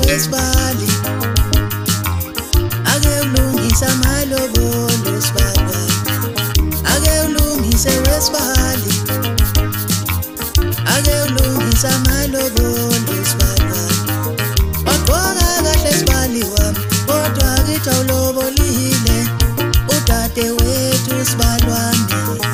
wesibali, ake ulungise amalobolo sibali, ake ulungise wesibali, ake ulungise amalobolo sibali. Wagqoka kahle sibali wami, kodwa kithi awulobolile udade wethu sibali wami.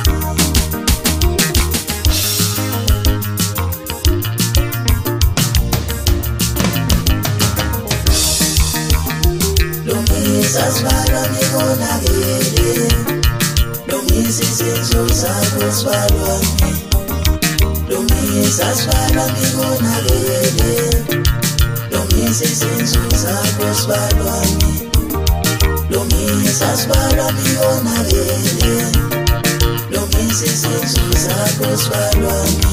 Sibali ngikonakele, lungisa izenzo zakho sibali wami. Lungisa sibali ngikonakele, lungisa izenzo zakho sibali wami. Lungisa sibali ngikonakele, lungisa izenzo zakho sibali wami.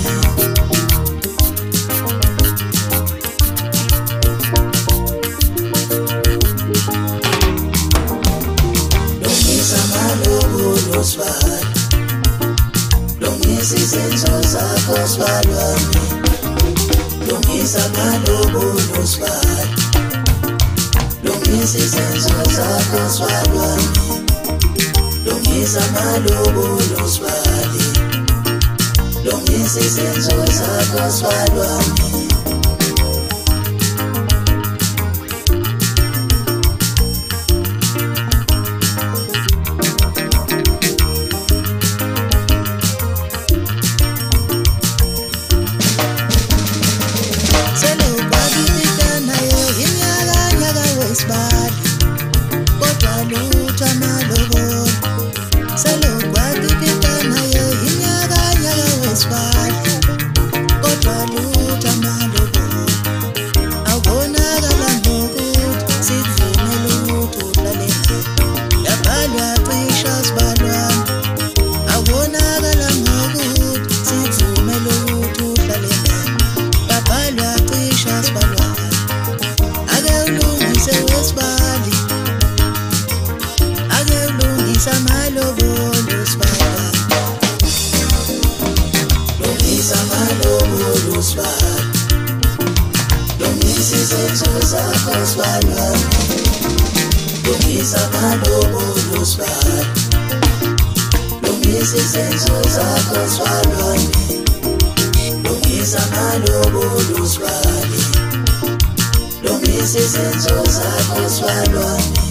Sibali, lungisa izenzo zakho sibali wami. Lungisa amalobolo sibali, lungisa izenzo zakho sibali wami. Lungisa amalobolo sibali, lungisa izenzo zakho sibali wami. Lungisa izenzo zakho sibali wami.